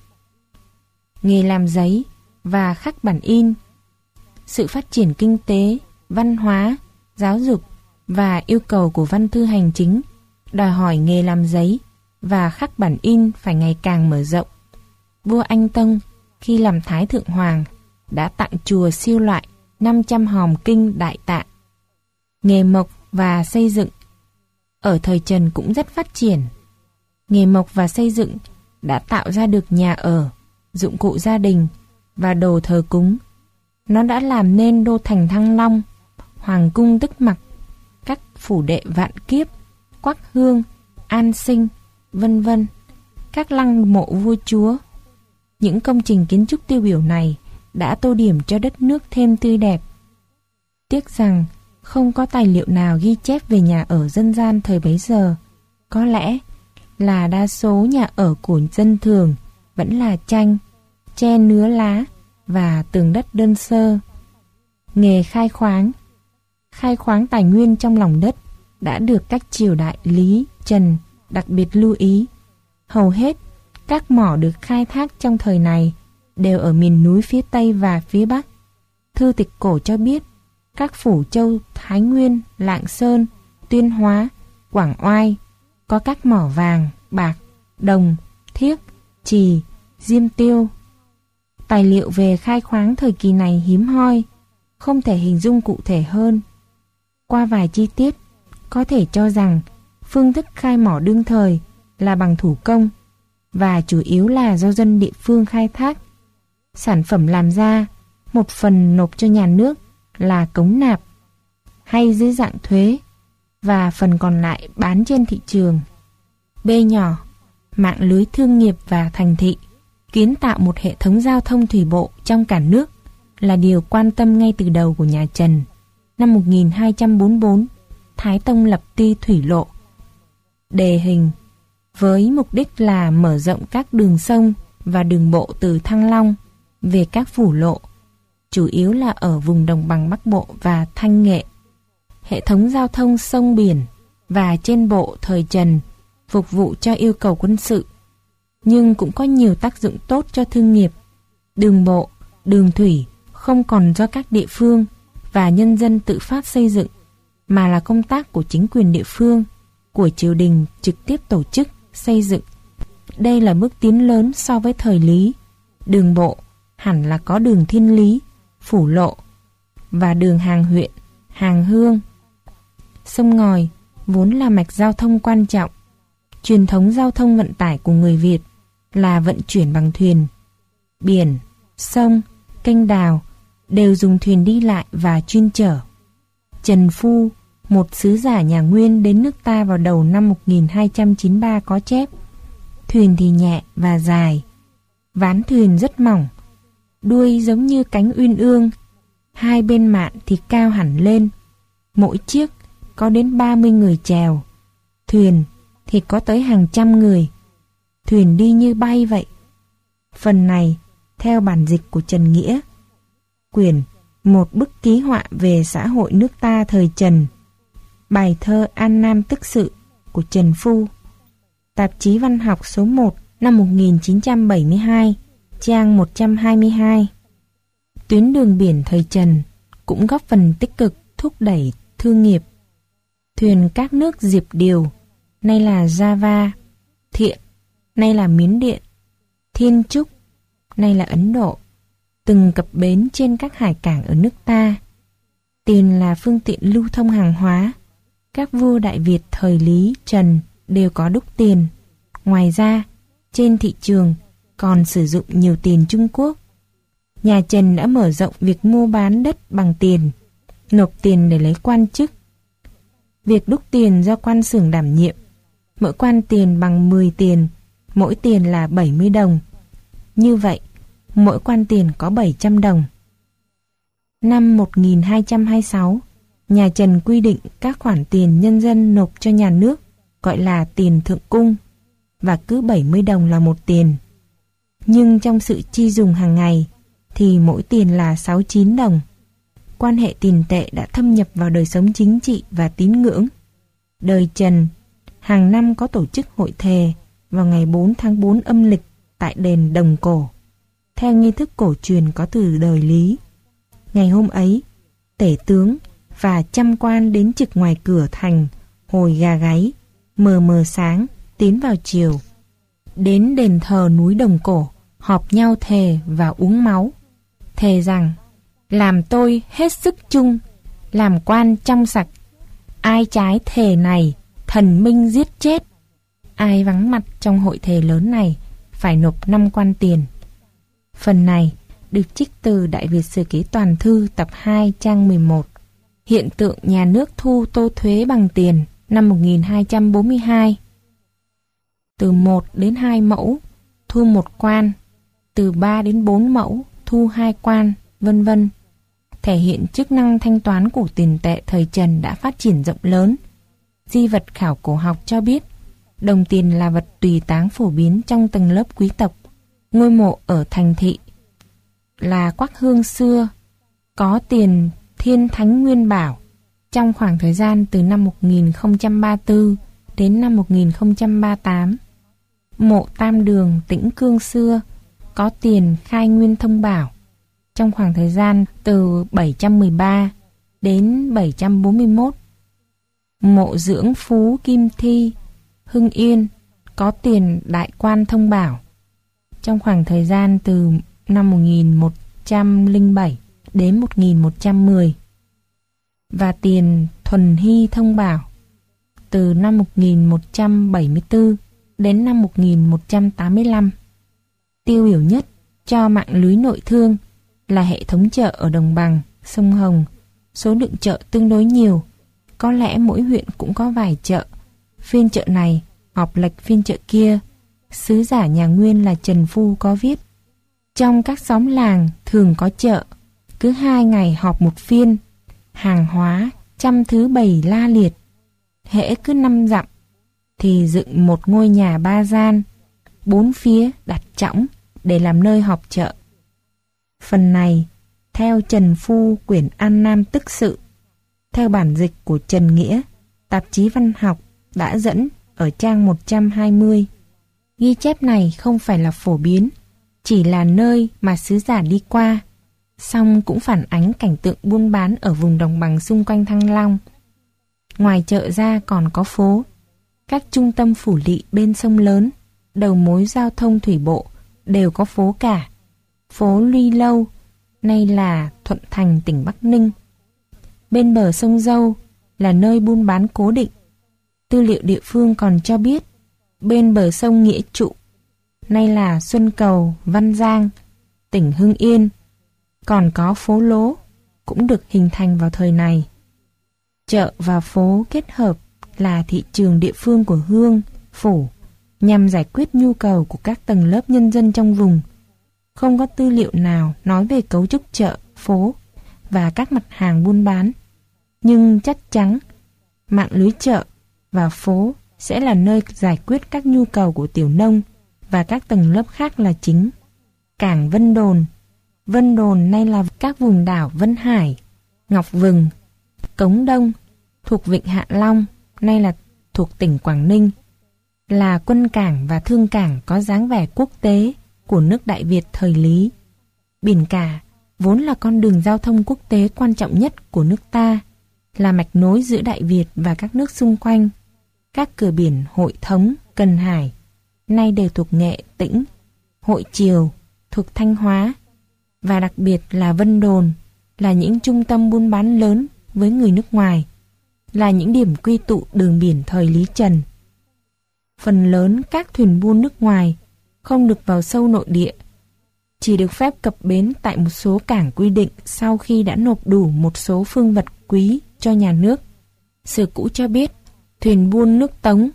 Nghề làm giấy và khắc bản in. Sự phát triển kinh tế, văn hóa, giáo dục và yêu cầu của văn thư hành chính đòi hỏi nghề làm giấy và khắc bản in phải ngày càng mở rộng. Vua Anh Tông khi làm Thái Thượng Hoàng đã tặng chùa siêu loại năm trăm hòm kinh Đại Tạng. Nghề mộc và xây dựng ở thời Trần cũng rất phát triển. Nghề mộc và xây dựng đã tạo ra được nhà ở, dụng cụ gia đình và đồ thờ cúng. nó đã làm nên đô thành Thăng Long, hoàng cung Tức Mặc, các phủ đệ Vạn Kiếp, Quắc Hương, An Sinh, vân vân, các lăng mộ vua chúa. Những công trình kiến trúc tiêu biểu này đã tô điểm cho đất nước thêm tươi đẹp. Tiếc rằng không có tài liệu nào ghi chép về nhà ở dân gian thời bấy giờ. Có lẽ là đa số nhà ở của dân thường vẫn là tranh, tre nứa lá và tường đất đơn sơ. Nghề khai khoáng, khai khoáng tài nguyên trong lòng đất đã được các triều đại Lý, Trần đặc biệt lưu ý. Hầu hết các mỏ được khai thác trong thời này đều ở miền núi phía Tây và phía Bắc. Thư tịch cổ cho biết các phủ châu Thái Nguyên, Lạng Sơn, Tuyên Hóa, Quảng Oai có các mỏ vàng, bạc, đồng, thiếc, chì, diêm tiêu. Tài liệu về khai khoáng thời kỳ này hiếm hoi, không thể hình dung cụ thể hơn. Qua vài chi tiết, có thể cho rằng phương thức khai mỏ đương thời là bằng thủ công và chủ yếu là do dân địa phương khai thác. Sản phẩm làm ra, một phần nộp cho nhà nước là cống nạp hay dưới dạng thuế và phần còn lại bán trên thị trường. B nhỏ, mạng lưới thương nghiệp và thành thị, kiến tạo một hệ thống giao thông thủy bộ trong cả nước là điều quan tâm ngay từ đầu của nhà Trần. Năm một nghìn hai trăm bốn mươi bốn, Thái Tông lập ty thủy lộ. Đề hình với mục đích là mở rộng các đường sông và đường bộ từ Thăng Long về các phủ lộ, chủ yếu là ở vùng đồng bằng Bắc Bộ và Thanh Nghệ. Hệ thống giao thông sông biển và trên bộ thời Trần phục vụ cho yêu cầu quân sự, nhưng cũng có nhiều tác dụng tốt cho thương nghiệp. Đường bộ, đường thủy không còn do các địa phương và nhân dân tự phát xây dựng, mà là công tác của chính quyền địa phương, của triều đình trực tiếp tổ chức, xây dựng. Đây là bước tiến lớn so với thời Lý. Đường bộ hẳn là có đường thiên lý, phủ lộ và đường hàng huyện, hàng hương. Sông ngòi vốn là mạch giao thông quan trọng. Truyền thống giao thông vận tải của người Việt là vận chuyển bằng thuyền. Biển, sông, kênh đào đều dùng thuyền đi lại và chuyên chở. Trần Phu, một sứ giả nhà Nguyên đến nước ta vào đầu năm một nghìn hai trăm chín mươi ba có chép: thuyền thì nhẹ và dài, ván thuyền rất mỏng, đuôi giống như cánh uyên ương, hai bên mạn thì cao hẳn lên, mỗi chiếc có đến ba mươi người chèo, thuyền thì có tới hàng trăm người, thuyền đi như bay vậy. Phần này theo bản dịch của Trần Nghĩa, quyển Một bức ký họa về xã hội nước ta thời Trần, bài thơ An Nam Tức Sự của Trần Phu, tạp chí Văn học số một năm một nghìn chín trăm bảy mươi hai, trang một trăm hai mươi hai. Tuyến đường biển thời Trần cũng góp phần tích cực thúc đẩy thương nghiệp. Thuyền các nước Diệp Điều, nay là Java, Thiện, nay là Miến Điện, Thiên Trúc, nay là Ấn Độ, từng cập bến trên các hải cảng ở nước ta. Tiền là phương tiện lưu thông hàng hóa. Các vua Đại Việt thời Lý, Trần đều có đúc tiền. Ngoài ra, trên thị trường còn sử dụng nhiều tiền Trung Quốc. Nhà Trần đã mở rộng việc mua bán đất bằng tiền, nộp tiền để lấy quan chức. Việc đúc tiền do quan xưởng đảm nhiệm. Mỗi quan tiền bằng mười tiền, mỗi tiền là bảy mươi đồng. Như vậy, mỗi quan tiền có bảy trăm đồng. Năm một nghìn hai trăm hai mươi sáu, nhà Trần quy định các khoản tiền nhân dân nộp cho nhà nước gọi là tiền thượng cung, và cứ bảy mươi đồng là một tiền. Nhưng trong sự chi dùng hàng ngày thì mỗi tiền là sáu mươi chín đồng. Quan hệ tiền tệ đã thâm nhập vào đời sống chính trị và tín ngưỡng. Đời Trần hàng năm có tổ chức hội thề vào ngày bốn tháng tư âm lịch tại đền Đồng Cổ, theo nghi thức cổ truyền có từ đời Lý. Ngày hôm ấy, tể tướng và trăm quan đến trực ngoài cửa thành hồi gà gáy, mờ mờ sáng, tiến vào chiều. Đến đền thờ núi Đồng Cổ, họp nhau thề và uống máu. Thề rằng, làm tôi hết sức chung, làm quan trong sạch. Ai trái thề này, thần minh giết chết. Ai vắng mặt trong hội thề lớn này phải nộp năm quan tiền. Phần này được trích từ Đại Việt Sử Ký Toàn Thư tập hai trang mười một. Hiện tượng nhà nước thu tô thuế bằng tiền năm một nghìn hai trăm bốn mươi hai. Từ một đến hai mẫu thu một quan, từ ba đến bốn mẫu thu hai quan, vân vân. Thể hiện chức năng thanh toán của tiền tệ thời Trần đã phát triển rộng lớn. Di vật khảo cổ học cho biết, đồng tiền là vật tùy táng phổ biến trong tầng lớp quý tộc. Ngôi mộ ở thành thị là Quắc Hương xưa có tiền Thiên Thánh Nguyên Bảo trong khoảng thời gian từ năm một nghìn không trăm ba mươi tư đến năm một nghìn không trăm ba mươi tám. Mộ Tam Đường Tĩnh Cương xưa có tiền Khai Nguyên Thông Bảo trong khoảng thời gian từ bảy trăm mười ba đến bảy trăm bốn mươi mốt. Mộ Dưỡng Phú Kim Thi Hưng Yên có tiền Đại Quan Thông Bảo trong khoảng thời gian từ năm một nghìn một trăm lẻ bảy đến một nghìn một trăm mười, và tiền Thuần Hy Thông Bảo từ năm một nghìn một trăm bảy mươi tư đến năm một nghìn một trăm tám mươi lăm. Tiêu biểu nhất cho mạng lưới nội thương là hệ thống chợ ở đồng bằng sông Hồng, số lượng chợ tương đối nhiều, có lẽ mỗi huyện cũng có vài chợ. Phiên chợ này họp lệch phiên chợ kia. Sứ giả nhà Nguyên là Trần Phu có viết: trong các xóm làng thường có chợ, cứ hai ngày họp một phiên, hàng hóa trăm thứ bày la liệt. Hễ cứ năm dặm thì dựng một ngôi nhà ba gian, bốn phía đặt trõng để làm nơi họp chợ. Phần này theo Trần Phu quyển An Nam Tức Sự, theo bản dịch của Trần Nghĩa, tạp chí văn học đã dẫn ở trang một trăm hai mươi. Ghi chép này không phải là phổ biến, chỉ là nơi mà sứ giả đi qua, song cũng phản ánh cảnh tượng buôn bán ở vùng đồng bằng xung quanh Thăng Long. Ngoài chợ ra còn có phố, các trung tâm phủ lỵ bên sông lớn, đầu mối giao thông thủy bộ đều có phố cả. Phố Luy Lâu, nay là Thuận Thành, tỉnh Bắc Ninh. Bên bờ sông Dâu là nơi buôn bán cố định. Tư liệu địa phương còn cho biết, bên bờ sông Nghĩa Trụ, nay là Xuân Cầu, Văn Giang, tỉnh Hưng Yên, còn có phố Lố, cũng được hình thành vào thời này. Chợ và phố kết hợp là thị trường địa phương của Hương, Phủ, nhằm giải quyết nhu cầu của các tầng lớp nhân dân trong vùng. Không có tư liệu nào nói về cấu trúc chợ, phố và các mặt hàng buôn bán, nhưng chắc chắn mạng lưới chợ và phố sẽ là nơi giải quyết các nhu cầu của tiểu nông và các tầng lớp khác là chính. Cảng Vân Đồn, Vân Đồn nay là các vùng đảo Vân Hải, Ngọc Vừng, Cống Đông thuộc Vịnh Hạ Long, nay là thuộc tỉnh Quảng Ninh, là quân cảng và thương cảng có dáng vẻ quốc tế của nước Đại Việt thời Lý. Biển cả vốn là con đường giao thông quốc tế quan trọng nhất của nước ta, là mạch nối giữa Đại Việt và các nước xung quanh. Các cửa biển Hội Thống, Cần Hải nay đều thuộc Nghệ Tĩnh, Hội Triều thuộc Thanh Hóa, và đặc biệt là Vân Đồn là những trung tâm buôn bán lớn với người nước ngoài, là những điểm quy tụ đường biển thời Lý Trần. Phần lớn các thuyền buôn nước ngoài không được vào sâu nội địa, chỉ được phép cập bến tại một số cảng quy định sau khi đã nộp đủ một số phương vật quý cho nhà nước. Sử cũ cho biết, thuyền buôn nước Tống,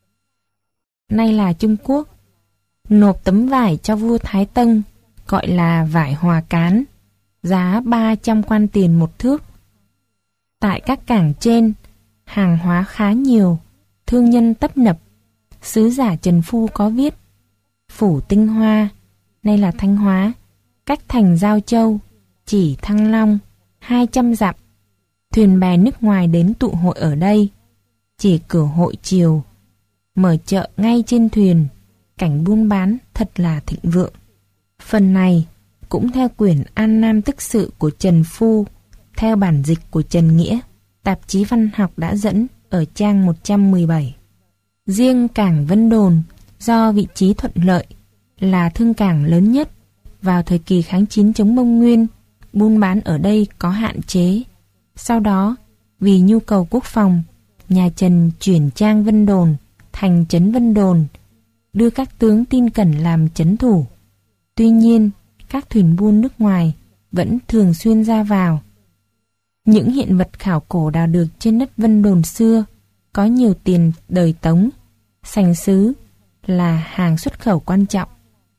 nay là Trung Quốc, nộp tấm vải cho vua Thái Tông, gọi là vải hòa cán, giá ba trăm quan tiền một thước. Tại các cảng trên, hàng hóa khá nhiều, thương nhân tấp nập. Sứ giả Trần Phu có viết: Phủ Tinh Hoa, nay là Thanh Hóa, cách thành Giao Châu, chỉ Thăng Long, hai trăm dặm. Thuyền bè nước ngoài đến tụ hội ở đây. Chỉ cửa Hội Triều, mở chợ ngay trên thuyền, cảnh buôn bán thật là thịnh vượng. Phần này cũng theo quyển An Nam Tức Sự của Trần Phu, theo bản dịch của Trần Nghĩa, tạp chí văn học đã dẫn ở trang một trăm mười bảy. Riêng cảng Vân Đồn do vị trí thuận lợi, là thương cảng lớn nhất. Vào thời kỳ kháng chiến chống Mông Nguyên, buôn bán ở đây có hạn chế. Sau đó, vì nhu cầu quốc phòng, nhà Trần chuyển trang Vân Đồn thành trấn Vân Đồn, đưa các tướng tin cẩn làm trấn thủ. Tuy nhiên, các thuyền buôn nước ngoài vẫn thường xuyên ra vào. Những hiện vật khảo cổ đào được trên đất Vân Đồn xưa có nhiều tiền đời Tống. Sành sứ là hàng xuất khẩu quan trọng.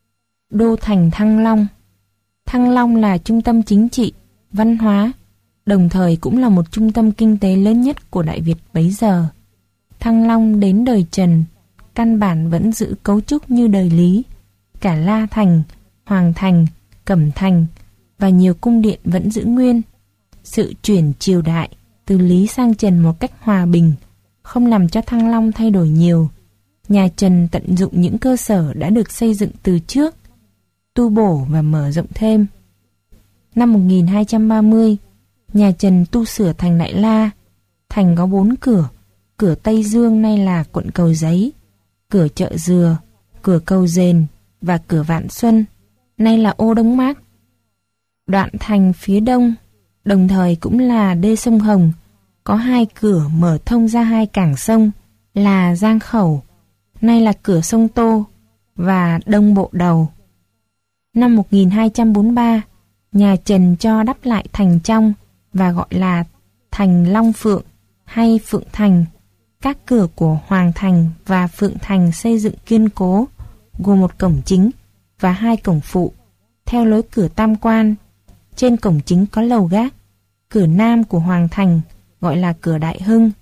Đô thành Thăng Long. Thăng Long là trung tâm chính trị, văn hóa, đồng thời cũng là một trung tâm kinh tế lớn nhất của Đại Việt bấy giờ. Thăng Long đến đời Trần, căn bản vẫn giữ cấu trúc như đời Lý. Cả La Thành, Hoàng Thành, Cẩm Thành và nhiều cung điện vẫn giữ nguyên. Sự chuyển triều đại từ Lý sang Trần một cách hòa bình không làm cho Thăng Long thay đổi nhiều. Nhà Trần tận dụng những cơ sở đã được xây dựng từ trước, tu bổ và mở rộng thêm. Năm một nghìn hai trăm ba mươi, nhà Trần tu sửa thành Đại La. Thành có bốn cửa. Cửa Tây Dương nay là quận Cầu Giấy, cửa Chợ Dừa, cửa Cầu Dền và cửa Vạn Xuân, nay là ô Đông Mác. Đoạn thành phía đông, đồng thời cũng là đê sông Hồng, có hai cửa mở thông ra hai cảng sông là Giang Khẩu, nay là cửa sông Tô và Đông Bộ Đầu. Năm một nghìn hai trăm bốn mươi ba, nhà Trần cho đắp lại thành trong và gọi là thành Long Phượng hay Phượng Thành. Các cửa của Hoàng Thành và Phượng Thành xây dựng kiên cố, gồm một cổng chính và hai cổng phụ, theo lối cửa tam quan. Trên cổng chính có lầu gác. Cửa nam của Hoàng Thành gọi là cửa Đại Hưng,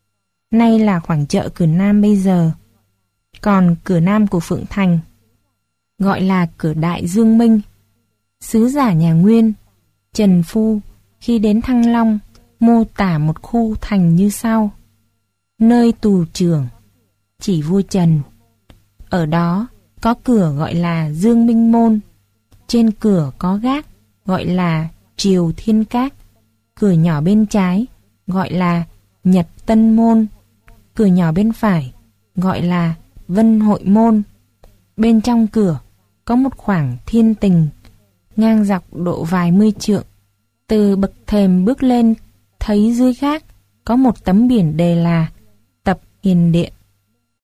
nay là khoảng chợ cửa Nam bây giờ. Còn cửa nam của Phượng Thành gọi là cửa Đại Dương Minh. Sứ giả nhà Nguyên, Trần Phu, khi đến Thăng Long, mô tả một khu thành như sau. Nơi tù trưởng, chỉ vua Trần. Ở đó có cửa gọi là Dương Minh Môn. Trên cửa có gác gọi là Triều Thiên Các. Cửa nhỏ bên trái gọi là Nhật Tân Môn. Cửa nhỏ bên phải gọi là Vân Hội Môn. Bên trong cửa có một khoảng thiên tình, ngang dọc độ vài mươi trượng. Từ bậc thềm bước lên, thấy dưới gác có một tấm biển đề là Tập Hiền Điện.